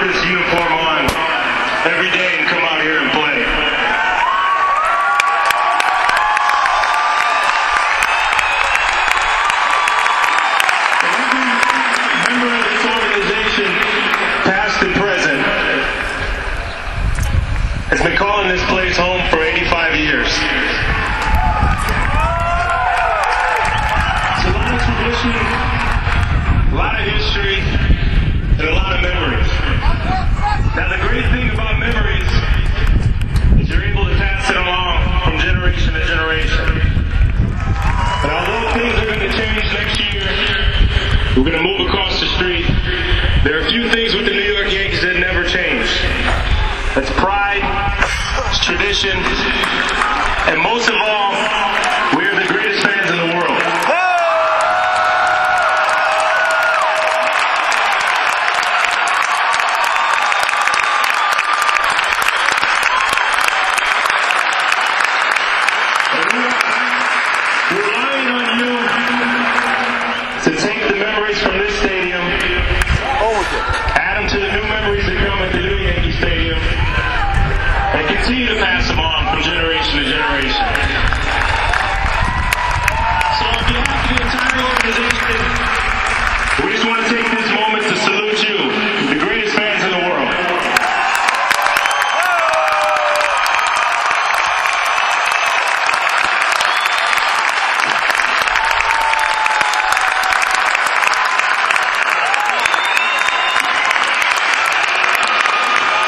this uniform on every day and come out here and play. Every member of this organization, past and present, has been calling this place home for 85 years. It's a lot of tradition, a lot of history, and a lot of memories. Now the great thing about memories is you're able to pass it along from generation to generation. But although things are going to change next year, we're going to move across the street. There are a few things with the New York Yankees that never change. That's pride, it's tradition, and most of